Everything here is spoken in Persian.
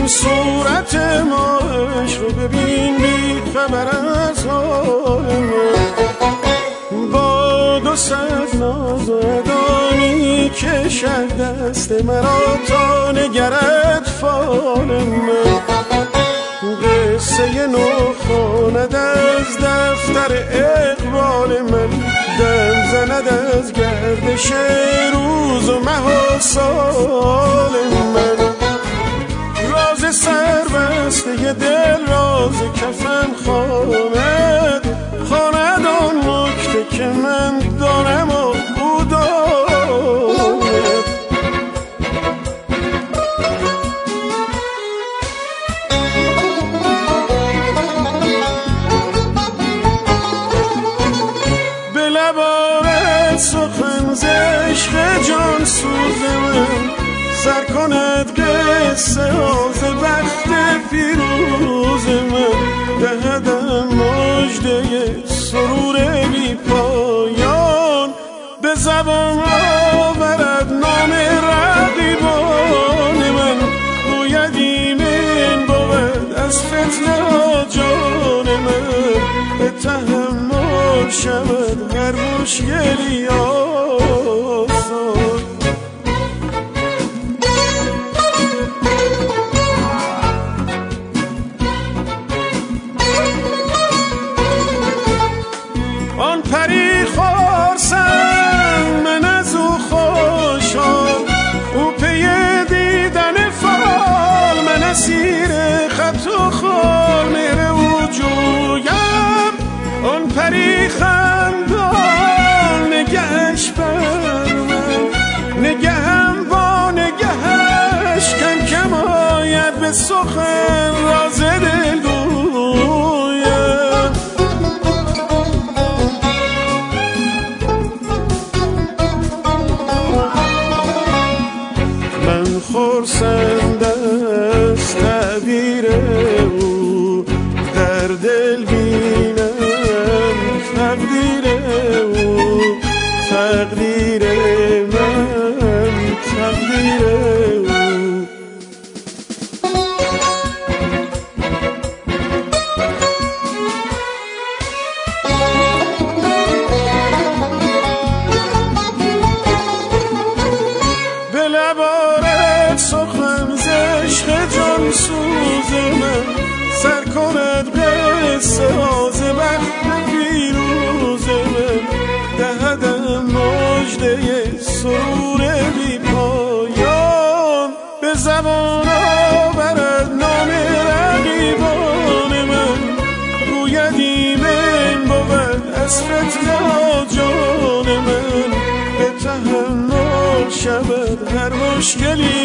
صورت ماهش رو ببین بی خبر از حال من، با 200 ناز و ادانی کشد دست مرا تا نگرد فال من. قصه نو خواند از دفتر اقبال من، دم زند از گردش روز و مه و سال من. راز سربسته دل راز کفن خواند، خواند آن نکته که من دانم و او داند. به لبارت سخن ز عشق جان سوز من، سر کند قصه ز بخت پیروز من. دهدم مژده سرور بی پایان، به زبان آورد نام رقیبان من. گوید ایمن بود از فتنه جان من، به تحمل شود هر مشکلی آسان. آن پری خورسند من از او خوشحال، او پی دیدن فال، من اسیر خط و خال مهر او جویم. آن پری خندان نگهش بر من، نگهم با نگهش کم کم آید به سخن راز دل گویم. من خرسند از تعبیر او، در دل بینم تقدیر او. تقدیر من تقدیر او. به لبارت سخن ز عشق جان سوز من، سر کند قصه ز بخت پیروز من. دهدم مژده سرور بی پایان، به زبان آورد نام رقیبان من. گوید ایمن بود از فتنه جان من، به تحمل شود هر مشکلی